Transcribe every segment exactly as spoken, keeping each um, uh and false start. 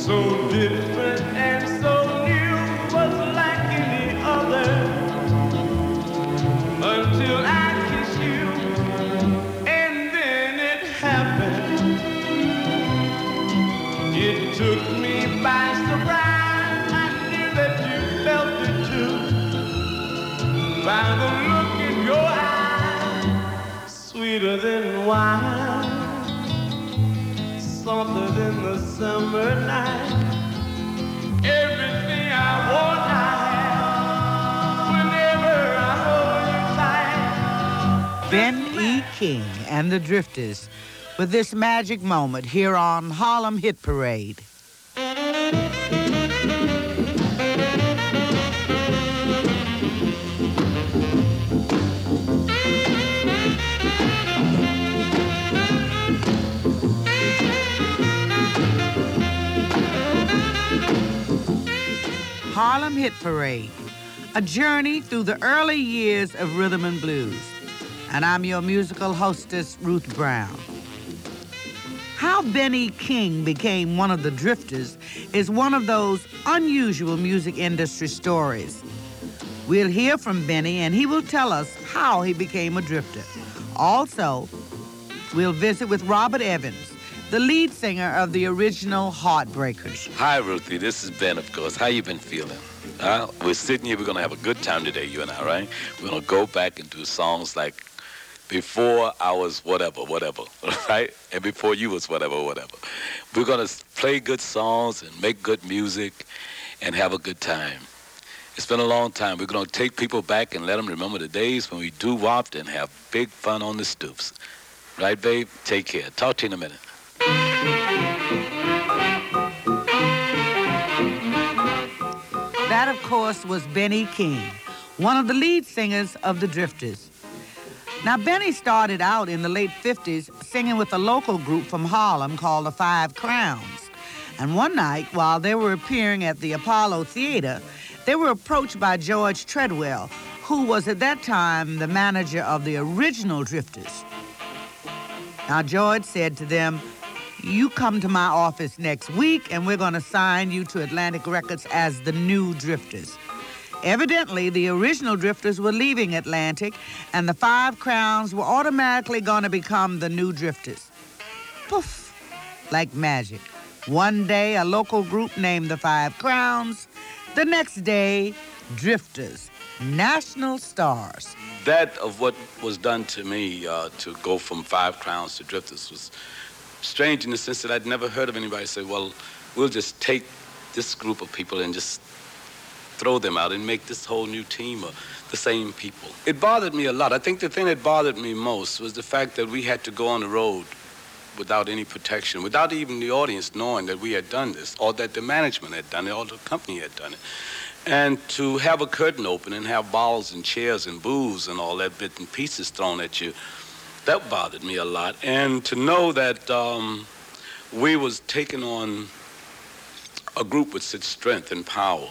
So different and so new, was like any other, until I kissed you, and then it happened. It took me by surprise. I knew that you felt it too, by the look in your eyes, sweeter than wine, softer than the summer night. Everything I want, I have. Whenever I hold you tight. Ben E. King and the Drifters with this magic moment here on Harlem Hit Parade. Harlem Hit Parade, a journey through the early years of rhythm and blues. And I'm your musical hostess, Ruth Brown. How Benny King became one of the Drifters is one of those unusual music industry stories. We'll hear from Benny, and he will tell us how he became a Drifter. Also, we'll visit with Robert Evans, the lead singer of the original Heartbreakers. Hi, Ruthie. This is Ben, of course. How you been feeling? Uh, we're sitting here. We're going to have a good time today, you and I, right? We're going to go back and do songs like Before I Was Whatever, Whatever, right? And Before You Was Whatever, Whatever. We're going to play good songs and make good music and have a good time. It's been a long time. We're going to take people back and let them remember the days when we doo-wopped and have big fun on the stoops. Right, babe? Take care. Talk to you in a minute. That, of course, was Benny King, one of the lead singers of the Drifters. Now, Benny started out in the late fifties singing with a local group from Harlem called the Five Crowns. And one night, while they were appearing at the Apollo Theater, they were approached by George Treadwell, who was at that time the manager of the original Drifters. Now, George said to them, "You come to my office next week, and we're going to sign you to Atlantic Records as the new Drifters." Evidently, the original Drifters were leaving Atlantic, and the Five Crowns were automatically going to become the new Drifters. Poof, like magic. One day, a local group named the Five Crowns. The next day, Drifters, national stars. That of what was done to me uh, to go from Five Crowns to Drifters was strange in the sense that I'd never heard of anybody say, well, we'll just take this group of people and just throw them out and make this whole new team of the same people. It bothered me a lot. I think the thing that bothered me most was the fact that we had to go on the road without any protection, without even the audience knowing that we had done this, or that the management had done it, or the company had done it. And to have a curtain open and have bottles and chairs and booze and all that bit and pieces thrown at you, that bothered me a lot. And to know that um, we was taking on a group with such strength and power.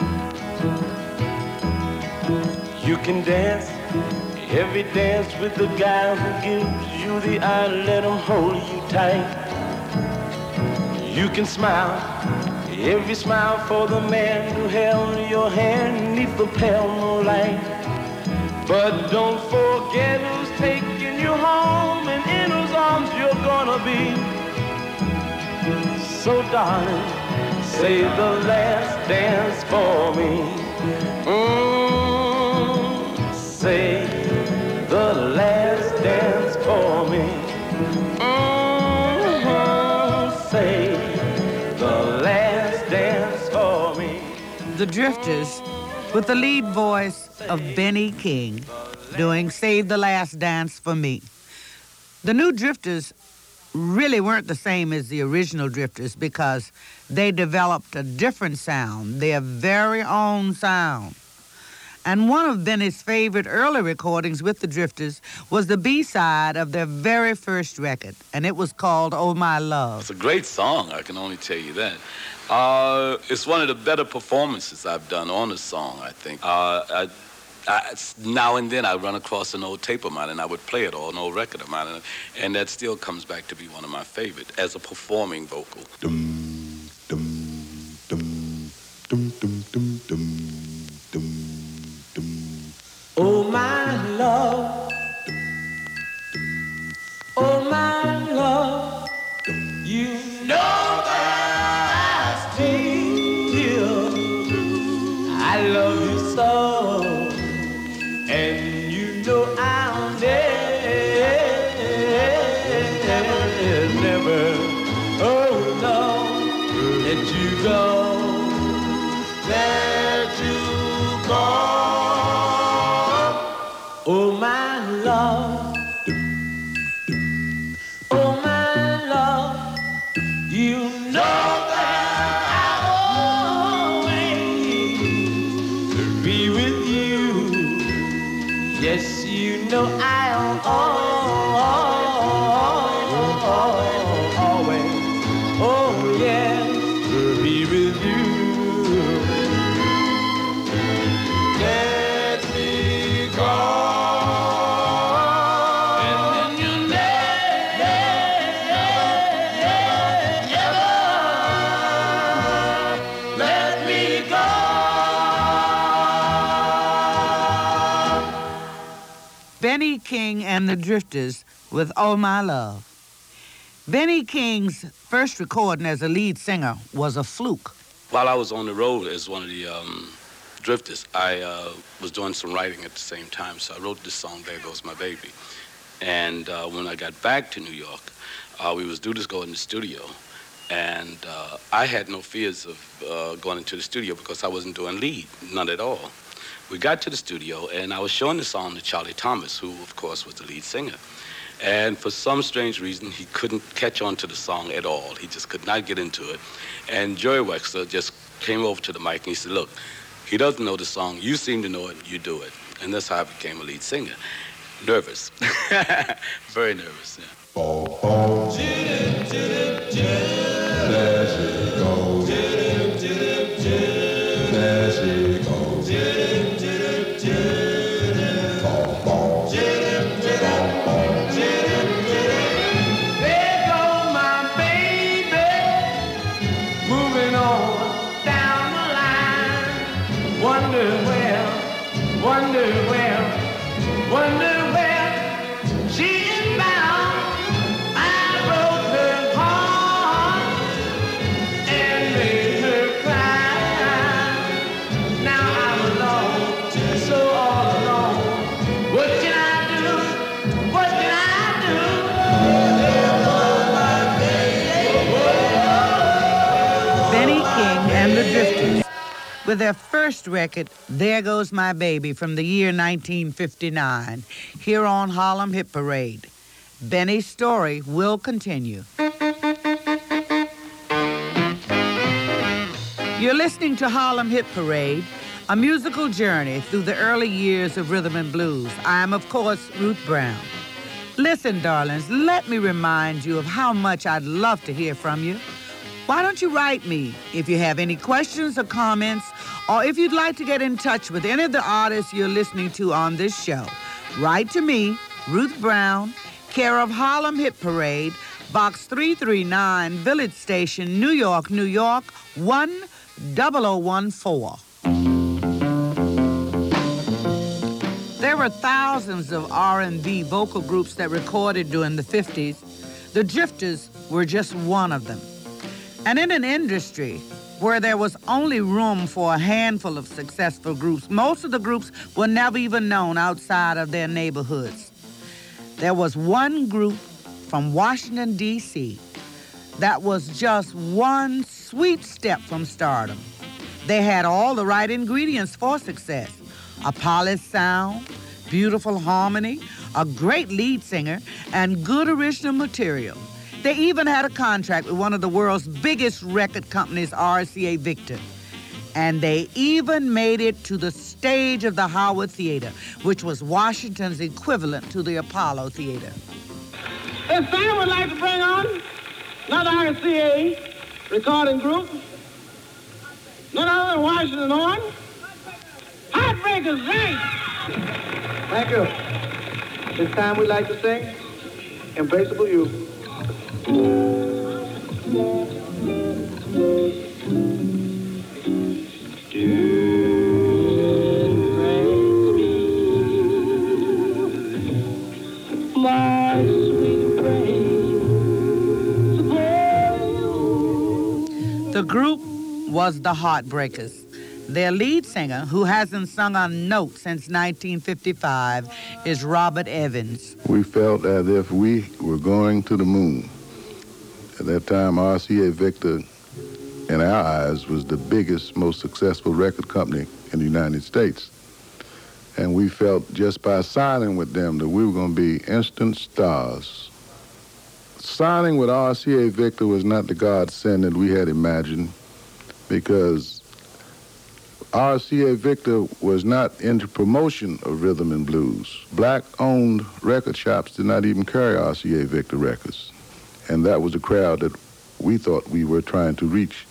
You can dance every dance with the guy who gives you the eye, let him hold you tight. You can smile every smile for the man who held your hand neath the pale moonlight. But don't forget who's taking you home and in whose arms you're gonna be. So darling, say the last dance for me. Mm, say the last dance for me. Mm, say the last dance for me. The Drifters, with the lead voice of Benny King, doing Save the Last Dance for Me. The new Drifters really weren't the same as the original Drifters because they developed a different sound, their very own sound. And one of Benny's favorite early recordings with the Drifters was the B-side of their very first record, and it was called Oh My Love. It's a great song, I can only tell you that. Uh, it's one of the better performances I've done on a song, I think. Uh, I, I, now and then I run across an old tape of mine and I would play it, or an old record of mine, and, and that still comes back to be one of my favorite as a performing vocal. Dum, dum. let you go, let you go. Oh, my love, oh, my love, you know that I'll always be with you. Yes, you know I'll always, oh, yeah, be with you. Let me go. And then you never, let me go. Benny King and the Drifters with Oh My Love. Benny King's first recording as a lead singer was a fluke. While I was on the road as one of the um, Drifters, I uh, was doing some writing at the same time, so I wrote this song, There Goes My Baby. And uh, when I got back to New York, uh, we was due to go in the studio, and uh, I had no fears of uh, going into the studio because I wasn't doing lead, none at all. We got to the studio, and I was showing the song to Charlie Thomas, who, of course, was the lead singer. And for some strange reason, he couldn't catch on to the song at all. He just could not get into it. And Joey Wexler just came over to the mic and he said, look, he doesn't know the song. You seem to know it. You do it. And that's how I became a lead singer. Nervous. Very nervous, yeah. Oh, oh. There she goes. There she goes. Wonder where, wonder where, wonder where she is bound. I broke her heart and made her cry. Now I'm alone, so all alone. What can I do? What can I do? Benny King and the Drifters with their first record, There Goes My Baby, from the year nineteen fifty-nine, here on Harlem Hit Parade. Benny's story will continue. You're listening to Harlem Hit Parade, a musical journey through the early years of rhythm and blues. I am, of course, Ruth Brown. Listen, darlings, let me remind you of how much I'd love to hear from you. Why don't you write me if you have any questions or comments, or if you'd like to get in touch with any of the artists you're listening to on this show. Write to me, Ruth Brown, care of Harlem Hit Parade, Box three three nine, Village Station, New York, New York, one zero zero one four. There were thousands of R and B vocal groups that recorded during the fifties. The Drifters were just one of them. And in an industry where there was only room for a handful of successful groups, most of the groups were never even known outside of their neighborhoods. There was one group from Washington, D C that was just one sweet step from stardom. They had all the right ingredients for success: a polished sound, beautiful harmony, a great lead singer, and good original material. They even had a contract with one of the world's biggest record companies, R C A Victor. And they even made it to the stage of the Howard Theater, which was Washington's equivalent to the Apollo Theater. This time we'd like to bring on another R C A recording group, none other than Washington on Heartbreakers, right? Thank you. This time we'd like to sing Embraceable You. The group was the Heartbreakers. Their lead singer, who hasn't sung a note since nineteen fifty-five, is Robert Evans. We felt as if we were going to the moon. At that time, R C A Victor in our eyes, was the biggest, most successful record company in the United States. And we felt just by signing with them that we were going to be instant stars. Signing with R C A Victor was not the godsend that we had imagined, because R C A Victor was not into promotion of rhythm and blues. Black-owned record shops did not even carry R C A Victor records. And that was a crowd that we thought we were trying to reach.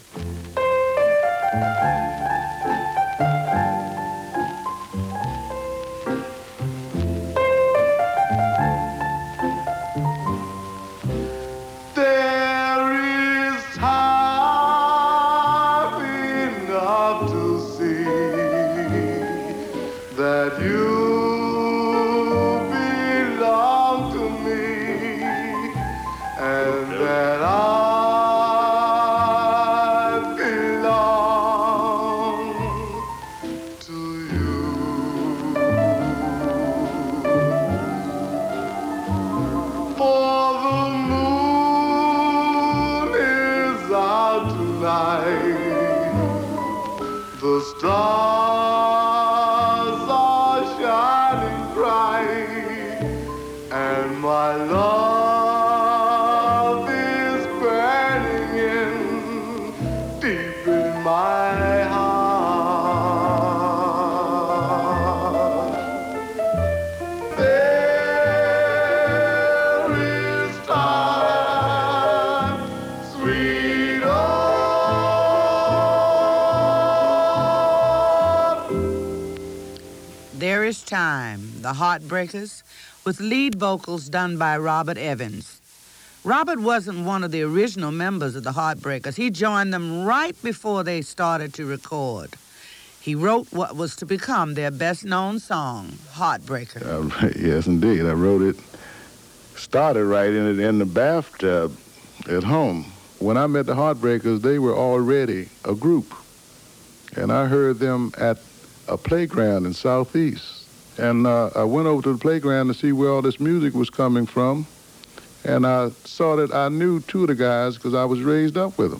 Time, the Heartbreakers, with lead vocals done by Robert Evans. Robert wasn't one of the original members of the Heartbreakers. He joined them right before they started to record. He wrote what was to become their best-known song, Heartbreaker. Uh, yes, indeed. I wrote it, started writing it in the bathtub at home. When I met the Heartbreakers, they were already a group. And I heard them at a playground in Southeast. And uh, I went over to the playground to see where all this music was coming from. And I saw that I knew two of the guys because I was raised up with them.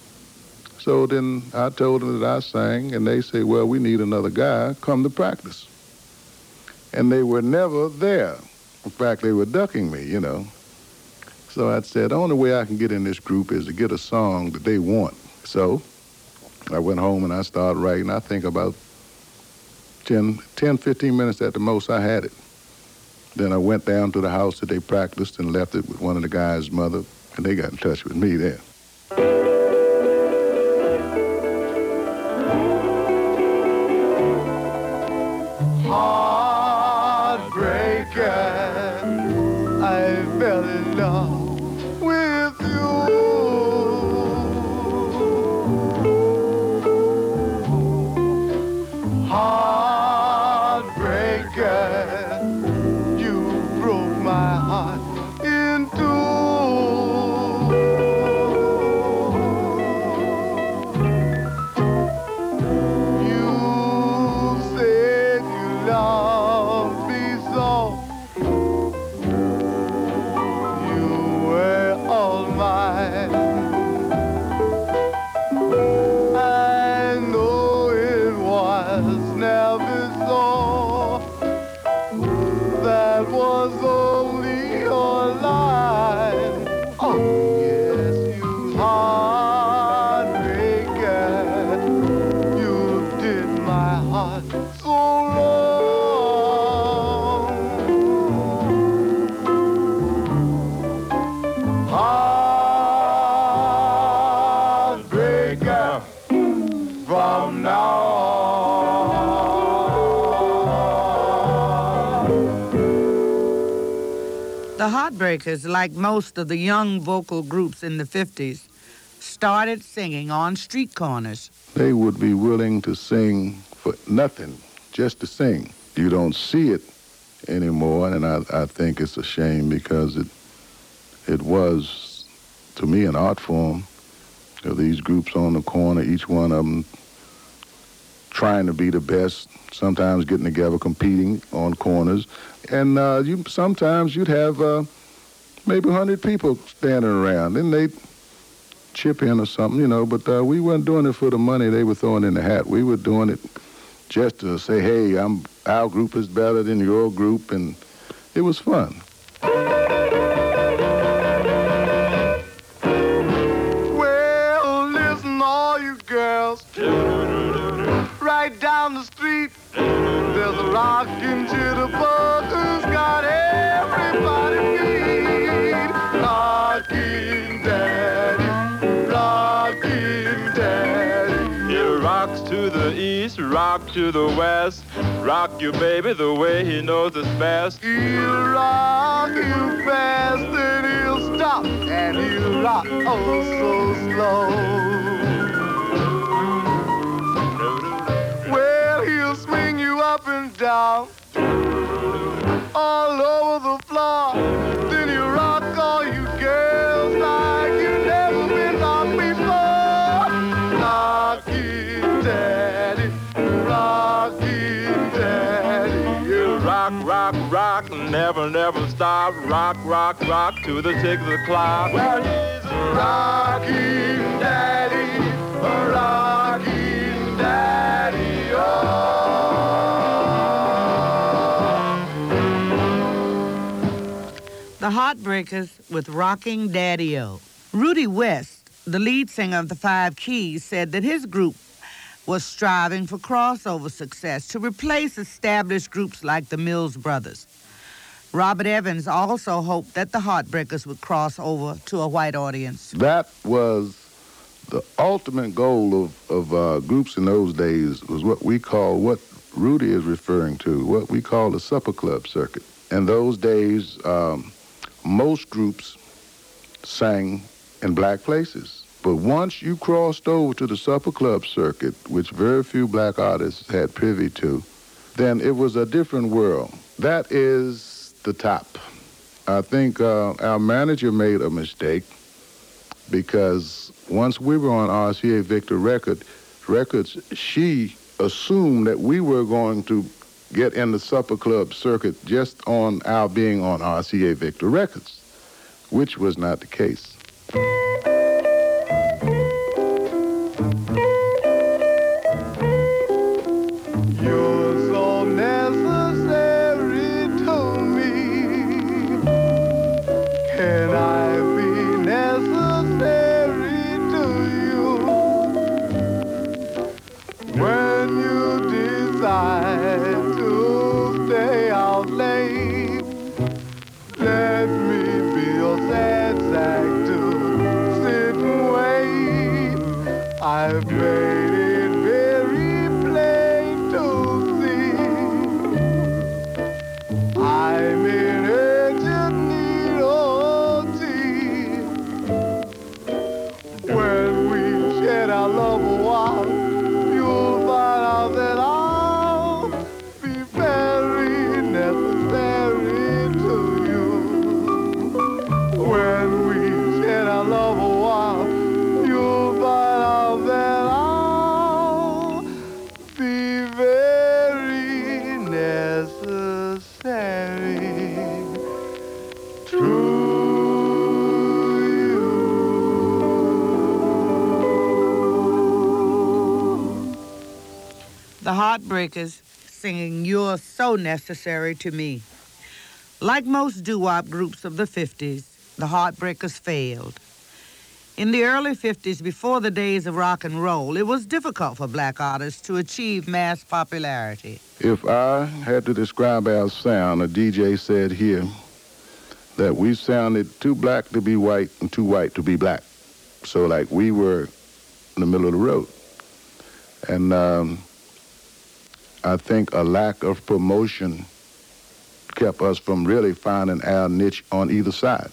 So then I told them that I sang, and they said, well, we need another guy. Come to practice. And they were never there. In fact, they were ducking me, you know. So I said, the only way I can get in this group is to get a song that they want. So I went home and I started writing. I think about ten, fifteen minutes at the most, I had it. Then I went down to the house that they practiced and left it with one of the guys' mother, and they got in touch with me there. Heartbreaker, I fell in love with you. The Heartbreakers, like most of the young vocal groups in the fifties, started singing on street corners. They would be willing to sing for nothing, just to sing. You don't see it anymore, and I, I think it's a shame because it it was, to me, an art form. You know, these groups on the corner, each one of them trying to be the best, sometimes getting together, competing on corners. And uh, you sometimes you'd have uh, maybe one hundred people standing around, and they'd chip in or something, you know, but uh, we weren't doing it for the money they were throwing in the hat. We were doing it just to say, hey, I'm, our group is better than your group, and it was fun. Well, listen, all you girls, right down the street, there's a rockin' jitterbug who's got everybody beat. Rockin' Daddy, rockin' Daddy. He rocks to the east, rock to the west, rock you baby the way he knows it's best. He'll rock you fast, then he'll stop, and he'll rock oh so slow. Well, he'll swing you up and down, all over the floor. Then he'll rock all you girls like you never been rocked before. Rockin' Daddy, rockin' Daddy. He'll rock, rock, rock, never, never stop. Rock, rock, rock to the six o'clock. Well, he's a rockin' daddy, a rockin' daddy, oh. The Heartbreakers with Rocking Daddy-O. Rudy West, the lead singer of the Five Keys, said that his group was striving for crossover success to replace established groups like the Mills Brothers. Robert Evans also hoped that the Heartbreakers would cross over to a white audience. That was the ultimate goal of, of uh, groups in those days, was what we call, what Rudy is referring to, what we call the supper club circuit. In those days, um, most groups sang in black places. But once you crossed over to the supper club circuit, which very few black artists had privy to, then it was a different world. That is the top. I think uh, our manager made a mistake because once we were on R C A Victor Record, Records, she assumed that we were going to get in the supper club circuit just on our being on R C A Victor Records, which was not the case. You're so necessary to me. Can I be necessary to you? When you decide to stay out late, let me be your sad sack to sit and wait. I've made it very plain to see. I'm in urgent need of tea. When we shed our love a while, you'll find out that I'll be very necessary to you. When we shed our love a while, you'll find out that I'll be very necessary to you. The Heartbreakers singing You're So Necessary to Me. Like most doo-wop groups of the fifties, the Heartbreakers failed. In the early fifties, before the days of rock and roll, it was difficult for black artists to achieve mass popularity. If I had to describe our sound, a D J said here that we sounded too black to be white and too white to be black. So like we were in the middle of the road. And um, I think a lack of promotion kept us from really finding our niche on either side.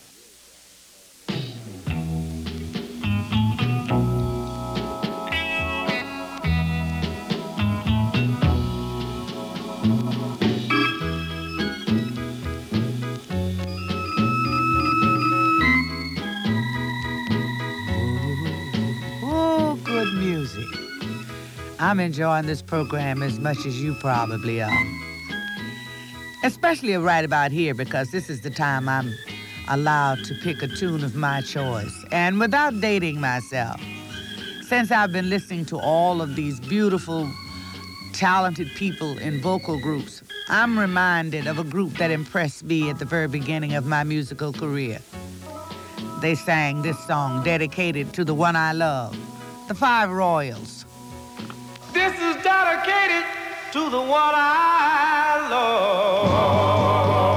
Oh, good music. I'm enjoying this program as much as you probably are. Especially right about here, because this is the time I'm allowed to pick a tune of my choice. And without dating myself, since I've been listening to all of these beautiful, talented people in vocal groups, I'm reminded of a group that impressed me at the very beginning of my musical career. They sang this song dedicated to the one I love, the Five Royals. This is dedicated to the one I love.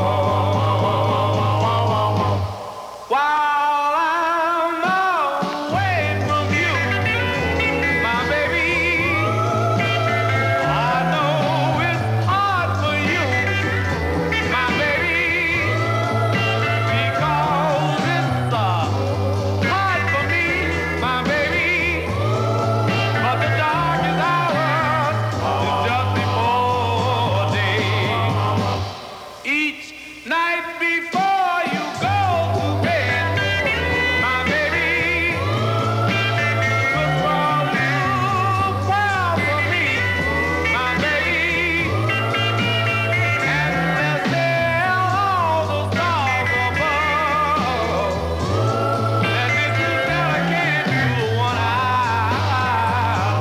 While I'm away from you, my baby, I know it's hard for you, my baby, because it's uh, hard for me, my baby, but the darkest hour is just before day. Each night before you go to bed, my baby, will crawl you proud for me, my baby, and let's tell all the stars above that this is dedicated to the one I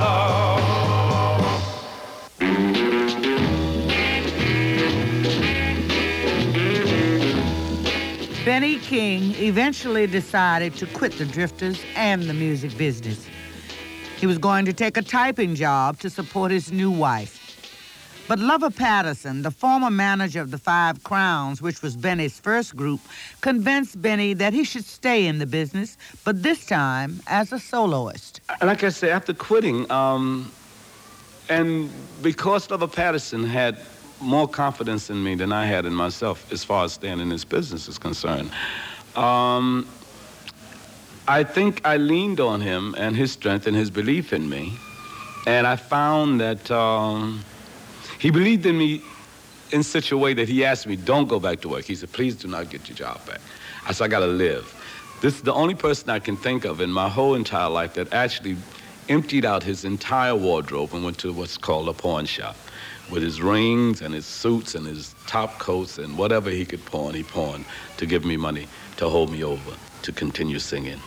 love. Benny King eventually decided to quit the Drifters and the music business. He was going to take a typing job to support his new wife. But Lover Patterson, the former manager of the Five Crowns, which was Benny's first group, convinced Benny that he should stay in the business, but this time as a soloist. Like I said, after quitting, um, and because Lover Patterson had more confidence in me than I had in myself as far as staying in this business is concerned, um, I think I leaned on him and his strength and his belief in me, and I found that um, he believed in me in such a way that he asked me, don't go back to work. He said, please do not get your job back. I said, I gotta live. This is the only person I can think of in my whole entire life that actually emptied out his entire wardrobe and went to what's called a pawn shop with his rings and his suits and his top coats and whatever he could pawn, he pawned to give me money to hold me over to continue singing.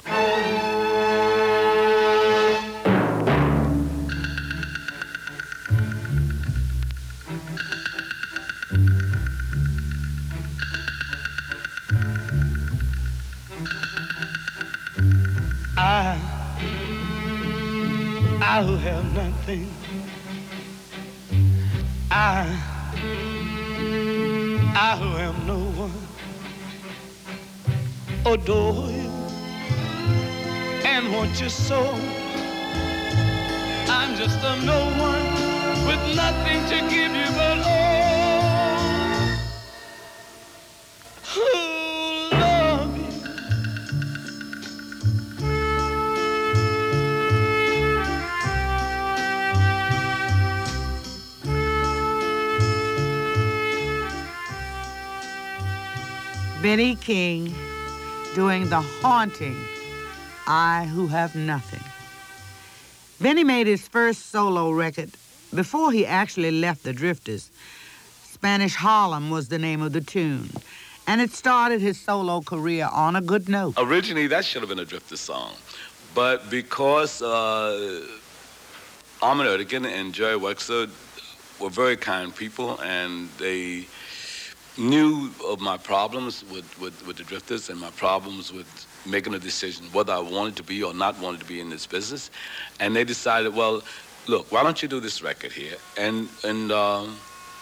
I, I who have nothing, I, I who am no one, adore you and want you so. I'm just a no one with nothing to give you but all who love you. Benny King doing the haunting I Who Have Nothing. Benny made his first solo record before he actually left the Drifters. Spanish Harlem was the name of the tune, and it started his solo career on a good note. Originally, that should have been a Drifters song, but because uh, Ahmet Ertegun and Jerry Wexler were very kind people, and they knew of my problems with, with, with the Drifters and my problems with making a decision whether I wanted to be or not wanted to be in this business. And they decided, well, look, why don't you do this record here? And and um,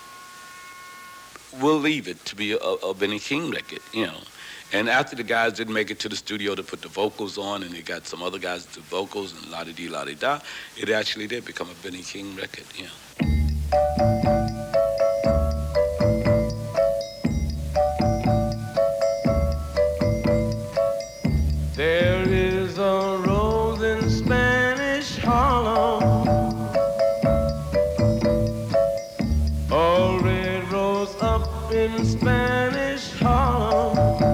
we'll leave it to be a, a Benny King record, you know. And after the guys didn't make it to the studio to put the vocals on, and they got some other guys to do vocals and la-di-dee, la-di-da, it actually did become a Benny King record, you know. There is a rose in Spanish Harlem, a red rose up in Spanish Harlem.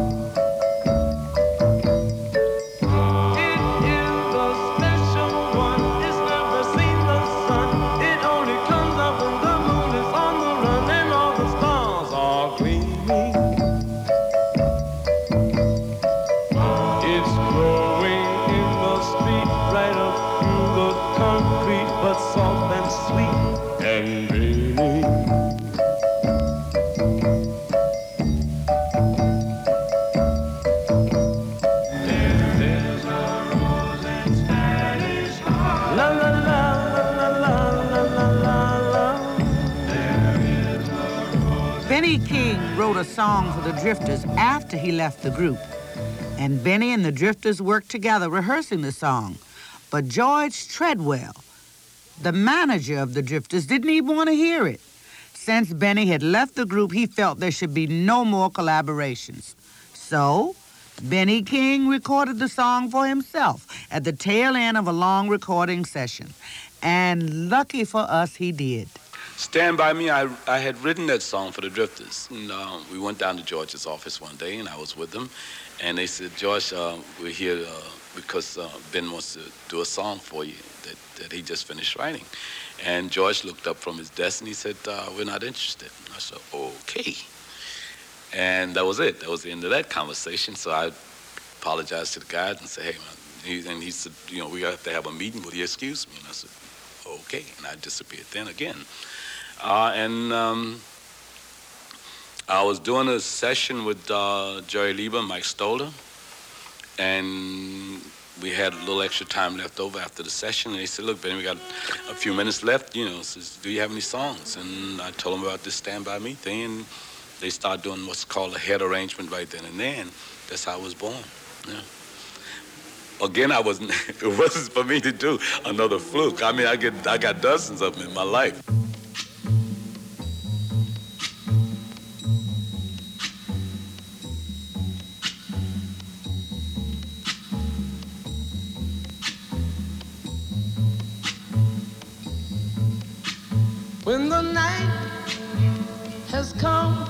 It is a special one, it's never seen the sun, it only comes up in the moon. concrete, but soft and sweet and dreamy. There's a rose in Spanish heart. La la la la la la la la. There is a rose. Benny King wrote a song for the Drifters after he left the group. And Benny and the Drifters worked together rehearsing the song. But George Treadwell, the manager of the Drifters, didn't even want to hear it. Since Benny had left the group, he felt there should be no more collaborations. So, Benny King recorded the song for himself at the tail end of a long recording session. And lucky for us, he did. Stand By Me, I, I had written that song for the Drifters. And, uh, we went down to George's office one day, and I was with them. And they said, George, uh, we're here uh, because uh, Ben wants to do a song for you that, that he just finished writing. And George looked up from his desk and he said, uh, we're not interested. And I said, okay. And that was it. That was the end of that conversation. So I apologized to the guys and said, hey, man. He, and he said, you know, we have to have a meeting. Will you excuse me? And I said, okay. And I disappeared then again. Uh, and... Um, I was doing a session with uh, Jerry Lieber, Mike Stoller, and we had a little extra time left over after the session. And they said, look, Benny, we got a few minutes left, you know, says, do you have any songs? And I told them about this Stand By Me thing, and they started doing what's called a head arrangement right then and there, and that's how I was born. Yeah. Again, I wasn't, it wasn't for me to do another fluke. I mean, I get, I got dozens of them in my life. When the night has come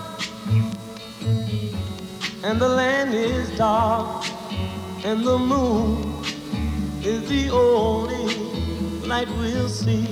and the land is dark and the moon is the only light we'll see.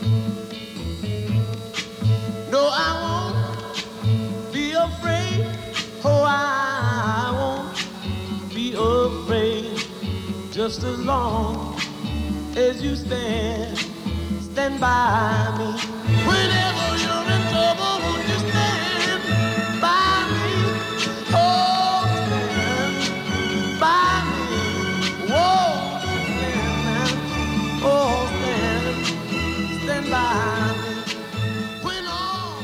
No, I won't be afraid. Oh, I won't be afraid. Just as long as you stand, stand by me. Whenever you're in trouble, won't you stand by me? Oh, stand by me. Whoa, stand, oh, stand, stand by me. When all...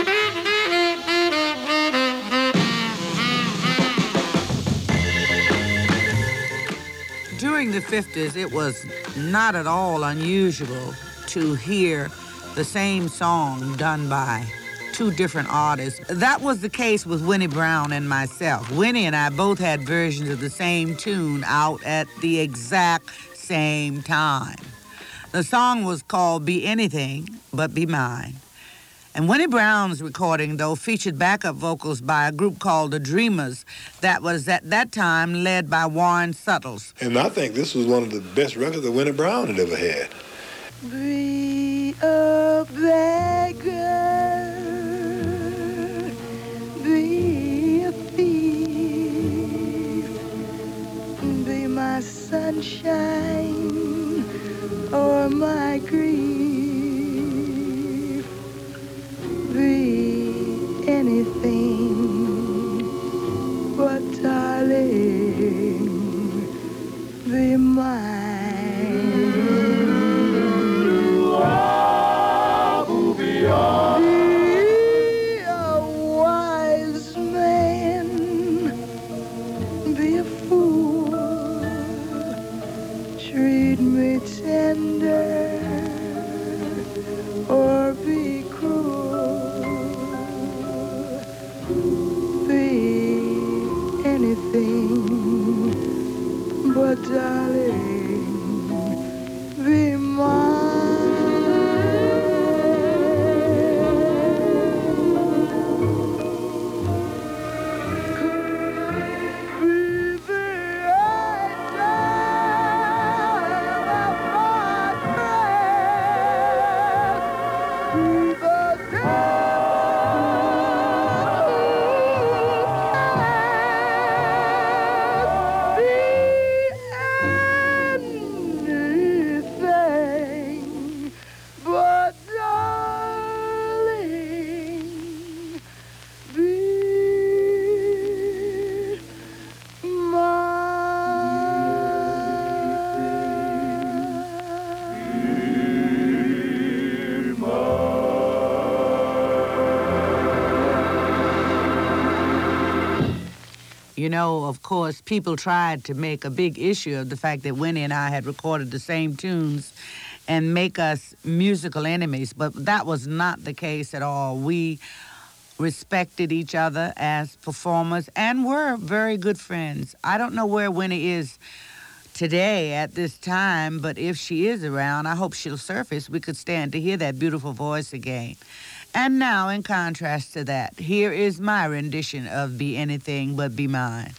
During the fifties, it was not at all unusual to hear the same song done by two different artists. That was the case with Winnie Brown and myself. Winnie and I both had versions of the same tune out at the exact same time. The song was called Be Anything But Be Mine. And Winnie Brown's recording, though, featured backup vocals by a group called The Dreamers that was at that time led by Warren Suttles. And I think this was one of the best records that Winnie Brown had ever had. Be a beggar, be a thief, be my sunshine or my grief, be anything but darling, be mine. Be a wise man, be a fool, treat me tender, You know, of course, people tried to make a big issue of the fact that Winnie and I had recorded the same tunes and make us musical enemies, but that was not the case at all. We respected each other as performers and were very good friends. I don't know where Winnie is today at this time, but if she is around, I hope she'll surface. We could stand to hear that beautiful voice again. And now, in contrast to that, here is my rendition of Be Anything But Be Mine.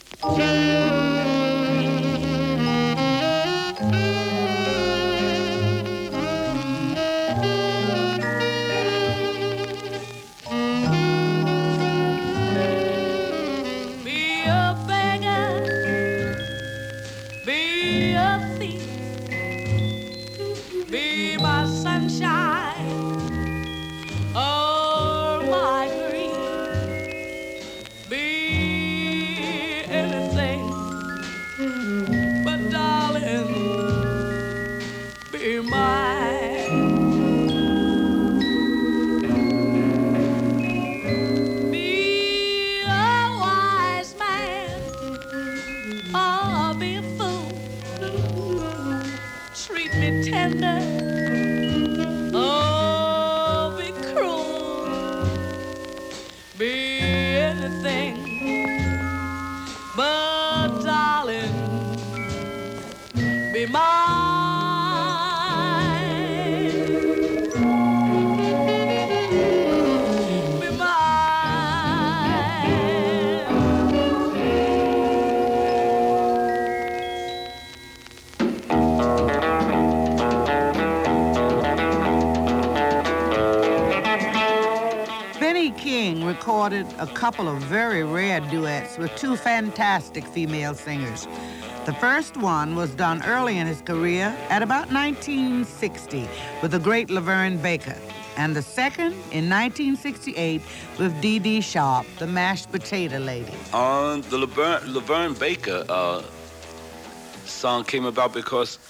Recorded a couple of very rare duets with two fantastic female singers. The first one was done early in his career at about nineteen sixty with the great Laverne Baker, and the second in nineteen sixty-eight with Dee Dee Sharp, the mashed potato lady. Uh, the Laverne, Laverne Baker uh, song came about because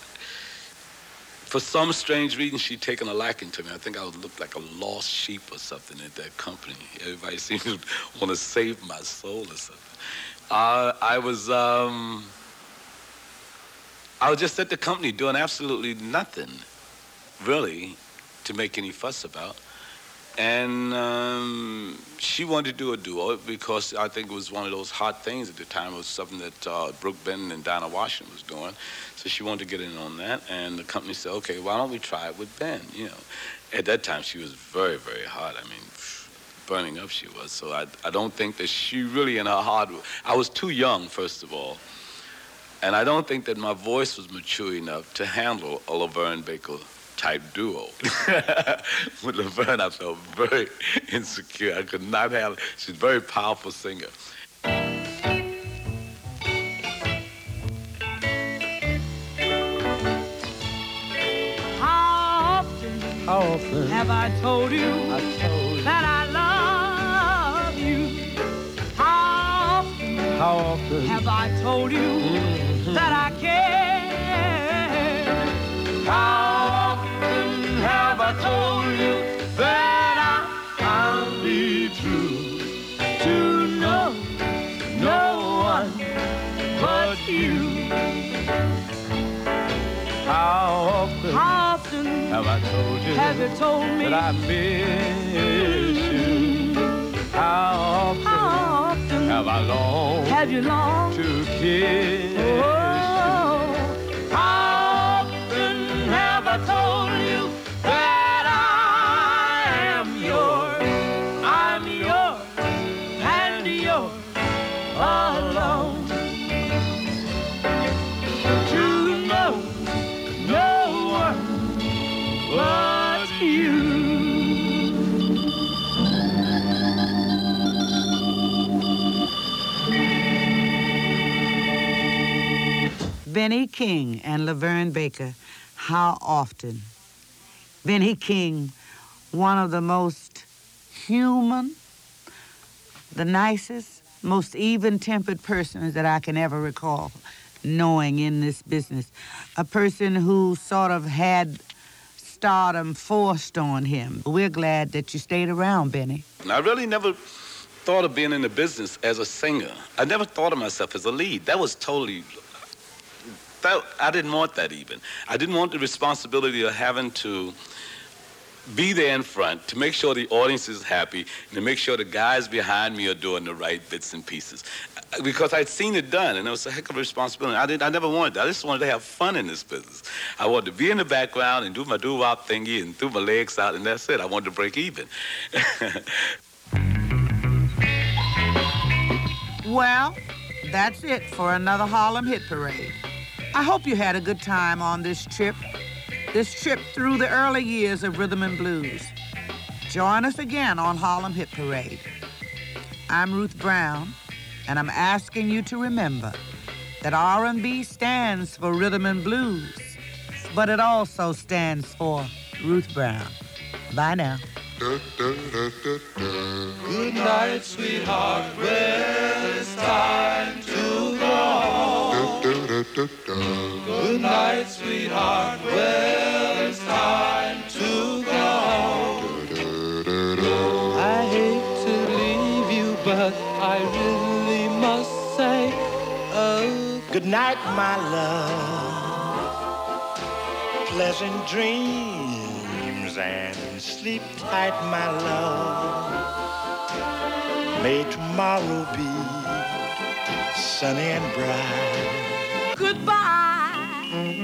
for some strange reason, she'd taken a liking to me. I think I looked like a lost sheep or something at that company. Everybody seemed to want to save my soul or something. Uh, I was, um, I was just at the company doing absolutely nothing, really, to make any fuss about. And um, she wanted to do a duo because I think it was one of those hot things at the time. It was something that uh, Brooke Benton and Dinah Washington was doing. So she wanted to get in on that. And the company said, okay, why don't we try it with Ben? You know, at that time, she was very, very hot. I mean, burning up she was. So I, I don't think that she really in her heart, I was too young, first of all. And I don't think that my voice was mature enough to handle a Laverne Baker type duo. With Laverne, I felt very insecure. I could not handle it. She's a very powerful singer. How often, How often have I told you, I told you that I love you? How often, how often have I told you mm-hmm. that I care? How often have I told you that I, I'll be true to no, no one but you? How often How often have I told you have you told me that I miss you? How often, How often have I longed have you longed to kiss Oh, how often have I told you that I am yours, I'm yours, and yours alone? To know no one but you. Benny King and Laverne Baker, How Often. Benny King, one of the most human, the nicest, most even-tempered persons that I can ever recall knowing in this business. A person who sort of had stardom forced on him. We're glad that you stayed around, Benny. And I really never thought of being in the business as a singer. I never thought of myself as a lead. That was totally, that, I didn't want that even. I didn't want the responsibility of having to be there in front to make sure the audience is happy and to make sure the guys behind me are doing the right bits and pieces. Because I'd seen it done, and it was a heck of a responsibility. I didn't. I never wanted that. I just wanted to have fun in this business. I wanted to be in the background and do my doo-wop thingy and throw my legs out, and that's it. I wanted to break even. Well, that's it for another Harlem Hit Parade. I hope you had a good time on this trip, this trip through the early years of rhythm and blues. Join us again on Harlem Hit Parade. I'm Ruth Brown, and I'm asking you to remember that R and B stands for rhythm and blues, but it also stands for Ruth Brown. Bye now. Good night, sweetheart. Well, it's time to go. Good night, sweetheart. Well, it's time to go. I hate to leave you, but I really must say, oh, Good night, my love. Pleasant dreams and sleep tight, my love. May tomorrow be sunny and bright. Goodbye.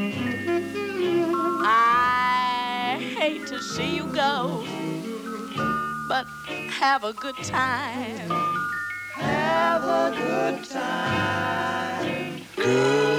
I hate to see you go, but have a good time. Have a good time. Good